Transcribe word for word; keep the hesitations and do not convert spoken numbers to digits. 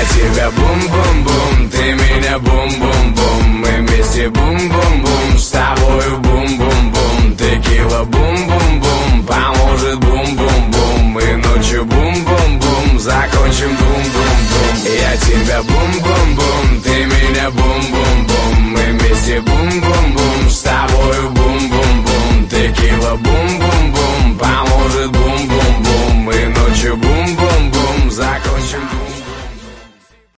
тебя бум-бум-бум, ты меня бум-бум-бум. Мы вместе бум-бум-бум, с тобою бум-бум-бум. Текила бум-бум-бум, поможет бум-бум-бум. И ночью бум-бум-бум, закончим бум-бум-бум. Я тебя бум-бум-бум, ты меня бум-бум-бум. Мы вместе бум-бум-бум, с тобою бум-бум-бум.